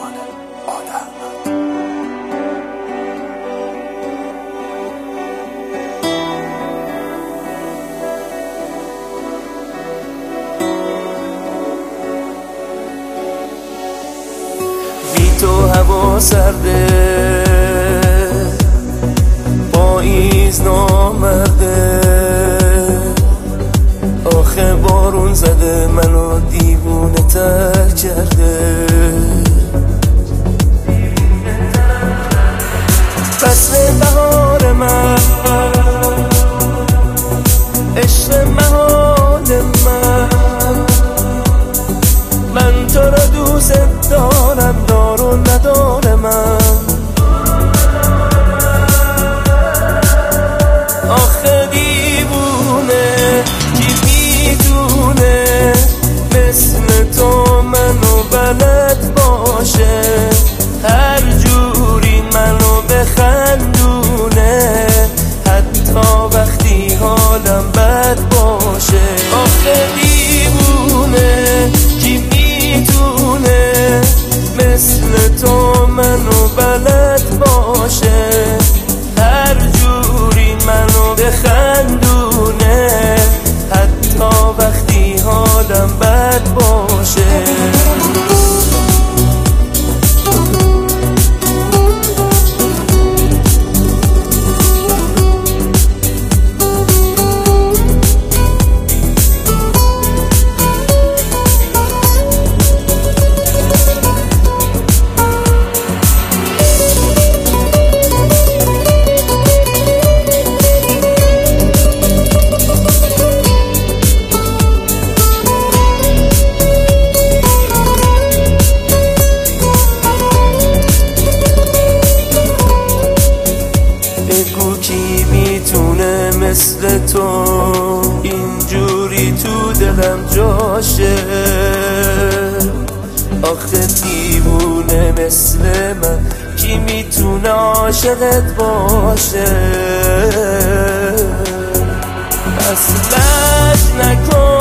تو هوا سرده، پاییز نامرده، آخه بارون زده منو دیوونه تر کرده. فصل بهار من، عشق محال من تو را دوست دارم، دار و ندار من. آخه دیوونه کی میدونه مثل تو منو بلد باشه، هر جوری منو بخندونه حتی وقتی حالم بد باشه. آخه دیوونه کی میدونه مثل تو منو بلد باشه، هر جوری منو بخندونه حتی وقتی حالم بد باشه. بگو کی میتونه مثل تو اینجوری تو دلم جاشه، آخه دیوونه مثل من کی میتونه عاشقت باشه. پس لج نکن